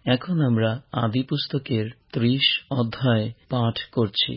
এখন আমরা আদিপুস্তকের 30 অধ্যায় পাঠ করছি।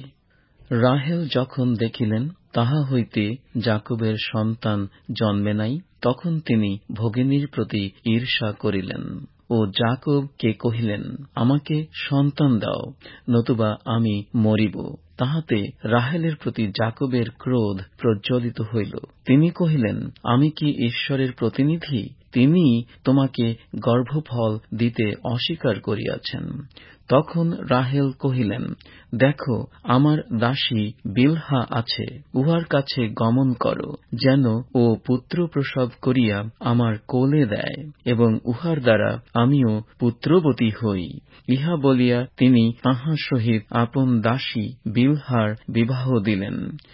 রাহেল যখন দেখিলেন তাহা হইতে যাকবের সন্তান জন্মে নাই, তখন তিনি ভগিনীর প্রতি ঈর্ষা করিলেন ও যাকবকে কহিলেন, আমাকে সন্তান দাও, নতুবা আমি মরিব। তাহাতে রাহেলের প্রতি যাকবের ক্রোধ প্রজ্বলিত হইল। তিনি কহিলেন, আমি কি ঈশ্বরের প্রতিনিধি? তিনি তোমাকে গর্ভফল দিতে অস্বীকার করিয়াছেন। তখন রাহেল কহিলেন, দেখো, আমার দাসী বিলহা আছে, উহার কাছে গমন করো, যেন ও পুত্র প্রসব করিয়া আমার কোলে দেয়, এবং উহার দ্বারা আমিও পুত্রবতী হই। ইহা বলিয়া তিনি তাহার সহিত আপন দাসী বিলহার বিবাহ দিলেন।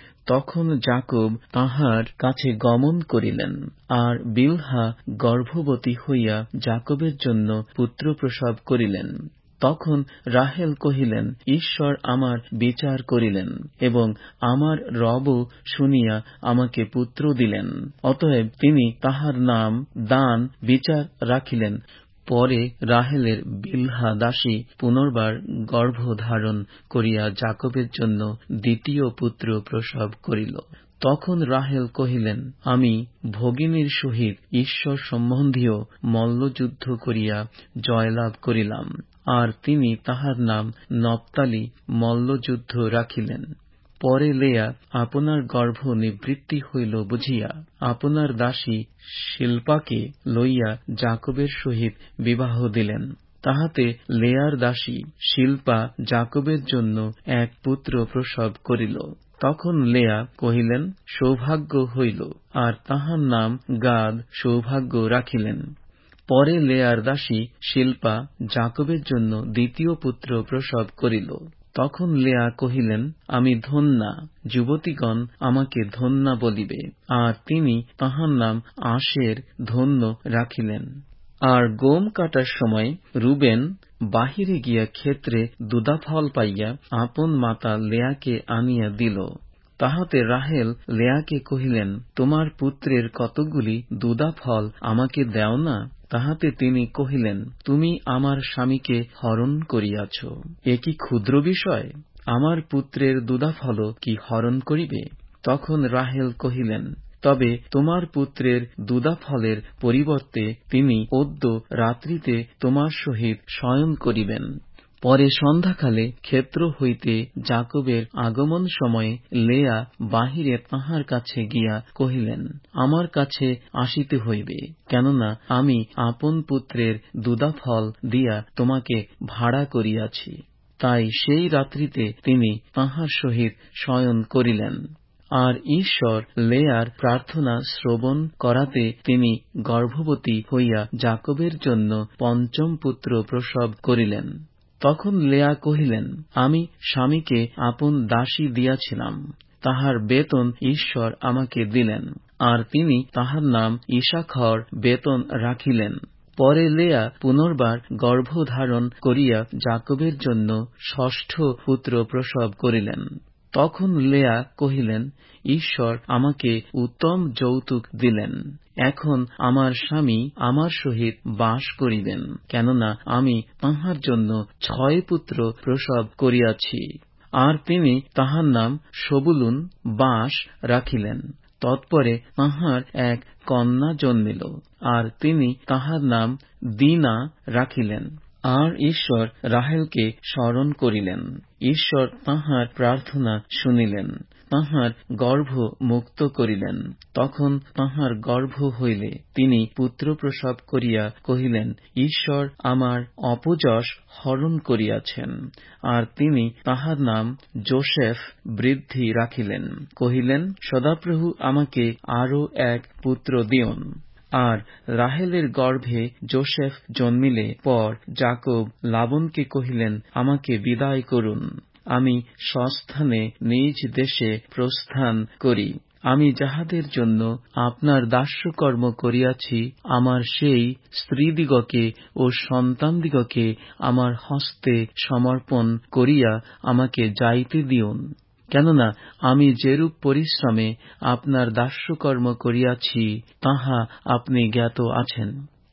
তখন যাকব তাহার কাছে গমন করিলেন, আর বিলহা গর্ভবতী হইয়া যাকবের জন্য পুত্র প্রসব করিলেন। তখন রাহেল কহিলেন, ঈশ্বর আমার বিচার করিলেন, এবং আমার রব শুনিয়া আমাকে পুত্র দিলেন। অতএব তিনি তাহার নাম দান বিচার রাখিলেন। পরে রাহেলের বিলহা দাসী পুনর্বার গর্ভধারণ করিয়া যাকবের জন্য দ্বিতীয় পুত্র প্রসব করিল। তখন রাহেল কহিলেন, আমি ভগিনীর সহিত ঈশ্বর সম্বন্ধীয় মল্লযুদ্ধ করিয়া জয়লাভ করিলাম। আর তিনি তাহার নাম নপ্তালি মল্লযুদ্ধ রাখিলেন। পরে লেয়া আপনার গর্ভ নিবৃত্তি হইল বুঝিয়া আপনার দাসী শিল্পাকে লইয়া যাকবের সহিত বিবাহ দিলেন। তাহাতে লেয়ার দাসী শিল্পা যাকবের জন্য এক পুত্র প্রসব করিল। তখন লেয়া কহিলেন, সৌভাগ্য হইল, আর তাহার নাম গাদ সৌভাগ্য রাখিলেন। পরে লেয়ার দাসী শিল্পা যাকবের জন্য দ্বিতীয় পুত্র প্রসব করিল। তখন লেয়া কহিলেন, আমি ধন্যা, যুবতীগণ আমাকে ধন্যা বলিবে। আর তিনি তাহার নাম আশের ধন্য রাখিলেন। আর গম কাটার সময় রুবেন বাহিরে গিয়া ক্ষেত্রে দুদাফল পাইয়া আপন মাতা লেয়াকে আনিয়া দিল। তাহাতে রাহেল লেয়াকে কহিলেন, তোমার পুত্রের কতকগুলি দুদাফল আমাকে দেও না? তাহাতে তিনি কহিলেন, তুমি আমার স্বামীকে হরণ করিয়াছ। এ কি ক্ষুদ্র বিষয়? আমার পুত্রের দুদাফল কি হরণ করিবে? তখন রাহেল কহিলেন, তবে তোমার পুত্রের দুদাফলের পরিবর্তে তিনি অদ্য রাত্রিতে তোমার সহিত শয়ন করিবেন। পরে সন্ধ্যাকালে ক্ষেত্র হইতে যাকবের আগমন সময়ে লেয়া বাহিরে তাহার কাছে গিয়া কহিলেন, আমার কাছে আসিতে হইবে, কেননা আমি আপন পুত্রের দুদাফল দিয়া তোমাকে ভাড়া করিয়াছি। তাই সেই রাত্রিতে তিনি তাহার সহিত শয়ন করিলেন। আর ঈশ্বর লেয়ার প্রার্থনা শ্রবণ করাতে তিনি গর্ভবতী হইয়া যাকবের জন্য পঞ্চম পুত্র প্রসব করিলেন। তখন লেয়া কহিলেন, আমি স্বামীকে আপন দাসী দিয়াছিলাম, তাহার বেতন ঈশ্বর আমাকে দিলেন। আর তিনি তাহার নাম ইসাখর বেতন রাখিলেন। পরে লেয়া পুনর্বার গর্ভধারণ করিয়া যাকবের জন্য ষষ্ঠ পুত্র প্রসব করিলেন। তখন লেয়া কহিলেন, ঈশ্বর আমাকে উত্তম যৌতুক দিলেন। এখন আমার স্বামী আমার সহিত বাস করিবেন, কেননা আমি তাহার জন্য 6 পুত্র প্রসব করিয়াছি। আর তিনি তাহার নাম সবুলুন বাস রাখিলেন। তৎপরে তাহার এক কন্যা জন্মিল, আর তিনি তাহার নাম দিনা রাখিলেন। আর ঈশ্বর রাহেলকে স্মরণ করিলেন। ঈশ্বর তাহার প্রার্থনা শুনিলেন, তাহার গর্ভ মুক্ত করিলেন। তখন তাহার গর্ভ হইলে তিনি পুত্র প্রসব করিয়া কহিলেন, ঈশ্বর আমার অপযশ হরণ করিয়াছেন। আর তিনি তাহার নাম যোসেফ বৃদ্ধি রাখিলেন। কহিলেন, সদাপ্রভু আমাকে আরো এক পুত্র দিউন। আর রাহেলের গর্ভে যোসেফ জন্মিলে পর যাকব লাবনকে কহিলেন, আমাকে বিদায় করুন, আমি স্বস্থানে নিজ দেশে প্রস্থান করি। আমি যাহাদের জন্য আপনার দাস্যকর্ম করিয়াছি, আমার সেই স্ত্রীদিগকে ও সন্তানদিগকে আমার হস্তে সমর্পণ করিয়া আমাকে যাইতে দিউন। কেননা আমি যেরূপ পরিশ্রমে আপনার দাস্যকর্ম করিয়াছি, তাহা আপনি জ্ঞাত আছেন।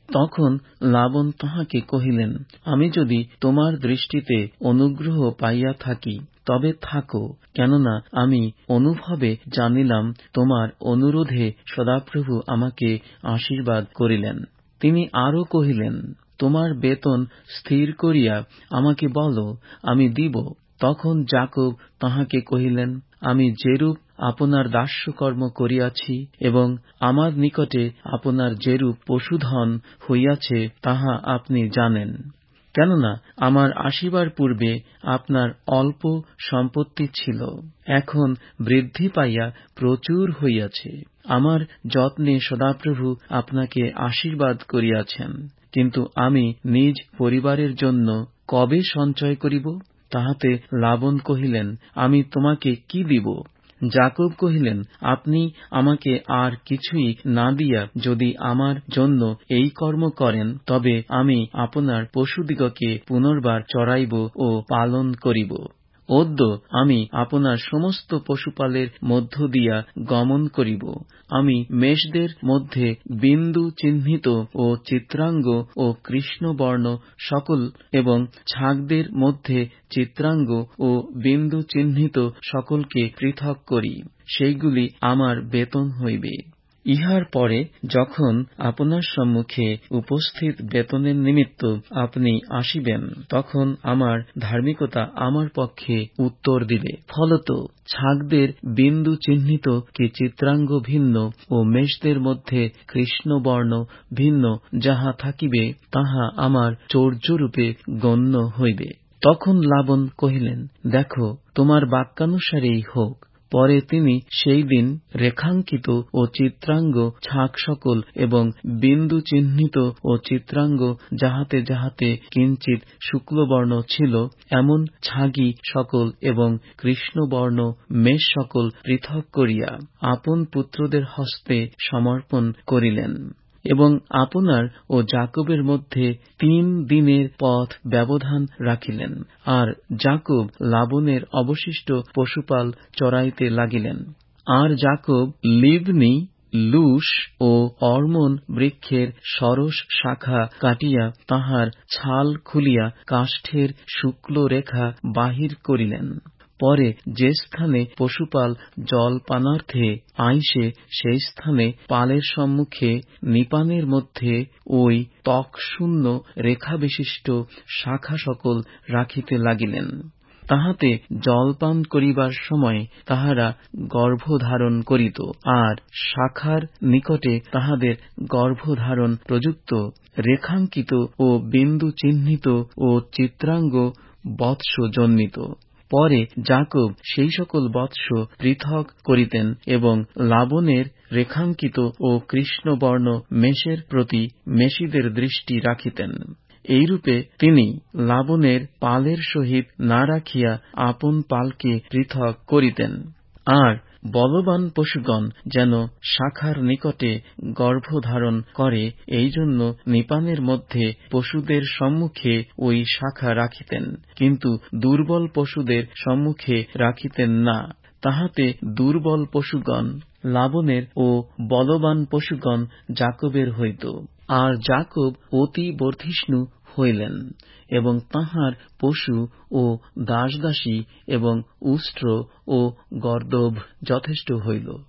তখন লাবন তাহাকে কহিলেন, আমি যদি তোমার দৃষ্টিতে অনুগ্রহ পাইয়া থাকি তবে থাকো, কেননা আমি অনুভবে জানিলাম তোমার অনুরোধে সদাপ্রভু আমাকে আশীর্বাদ করিলেন। তিনি আরো কহিলেন, তোমার বেতন স্থির করিয়া আমাকে বলো, আমি দিব। তখন যাকব তাহাকে কহিলেন, আমি যেরূপ আপনার দাস্যকর্ম করিয়াছি এবং আমার নিকটে আপনার যেরূপ পশুধন হইয়াছে তাহা আপনি জানেন। কেননা আমার আসিবার পূর্বে আপনার অল্প সম্পত্তি ছিল, এখন বৃদ্ধি পাইয়া প্রচুর হইয়াছে। আমার যত্নে সদাপ্রভু আপনাকে আশীর্বাদ করিয়াছেন, কিন্তু আমি নিজ পরিবারের জন্য কবে সঞ্চয় করিব? তাহাতে লাবন কহিলেন, আমি তোমাকে কি দিব? যাকব কহিলেন, আপনি আমাকে আর কিছুই না দিয়া যদি আমার জন্য এই কর্ম করেন, তবে আমি আপনার পশুদিগকে পুনর্বার চড়াইব ও পালন করিব। অদ্য আমি আপনার সমস্ত পশুপালের মধ্য দিয়া গমন করিব। আমি মেষদের মধ্যে বিন্দু চিহ্নিত ও চিত্রাঙ্গ ও কৃষ্ণবর্ণ সকল এবং ছাগদের মধ্যে চিত্রাঙ্গ ও বিন্দু চিহ্নিত সকলকে পৃথক করি, সেইগুলি আমার বেতন হইবে। ইহার পরে যখন আপনার সম্মুখে উপস্থিত বেতনের নিমিত্ত আপনি আসিবেন, তখন আমার ধার্মিকতা আমার পক্ষে উত্তর দিবে। ফলত ছাগদের বিন্দু চিহ্নিত কি চিত্রাঙ্গ ভিন্ন ও মেষদের মধ্যে কৃষ্ণবর্ণ ভিন্ন যাহা থাকিবে, তাহা আমার চৌর্যরূপে গণ্য হইবে। তখন লাবন কহিলেন, দেখো, তোমার বাক্যানুসারেই হোক। পরে তিনি সেই দিন রেখাঙ্কিত ও চিত্রাঙ্গ ছাগ সকল এবং বিন্দু চিহ্নিত ও চিত্রাঙ্গ যাহাতে যাহাতে কিঞ্চিত শুক্লবর্ণ ছিল, এমন ছাগি সকল এবং কৃষ্ণবর্ণ মেষ সকল পৃথক করিয়া আপন পুত্রদের হস্তে সমর্পণ করিলেন। এবং আপনার ও যাকবের মধ্যে 3 দিনের পথ ব্যবধান রাখিলেন। আর যাকব লাবনের অবশিষ্ট পশুপাল চড়াইতে লাগিলেন। আর যাকব লিবনি, লুশ ও অর্মন বৃক্ষের সরস শাখা কাটিয়া তাহার ছাল খুলিয়া কাষ্ঠের শুক্ল রেখা বাহির করিলেন। পরে যে স্থানে পশুপাল জল পানার্থে আইসে, সেই স্থানে পালের সম্মুখে নিপানের মধ্যে ওই ত্বকশূন্য রেখাবিশিষ্ট শাখা সকল রাখিতে লাগিলেন। তাহাতে জলপান করিবার সময় তাহারা গর্ভধারণ করিত, আর শাখার নিকটে তাহাদের গর্ভধারণ প্রযুক্ত রেখাঙ্কিত ও বিন্দু চিহ্নিত ও চিত্রাঙ্গ বৎস জন্মিত। পরে যাকব সেই সকল বৎস পৃথক করিতেন এবং লাবনের রেখাঙ্কিত ও কৃষ্ণবর্ণ মেষের প্রতি মেষীদের দৃষ্টি রাখিতেন। এইরূপে তিনি লাবনের পালের সহিত না রাখিয়া আপন পালকে পৃথক করিতেন। আর বলবান পশুগণ যেন শাখার নিকটে গর্ভধারণ করে, এই জন্য নিপানের মধ্যে পশুদের সম্মুখে ওই শাখা রাখিতেন, কিন্তু দুর্বল পশুদের সম্মুখে রাখিতেন না। তাহাতে দুর্বল পশুগণ লাবনের ও বলবান পশুগণ যাকবের হইত। আর যাকব অতি বর্ধিষ্ণু হইলেন এবং তাঁহার পশু ও দাসদাসী এবং উষ্ট্র ও গর্দভ যথেষ্ট হইল।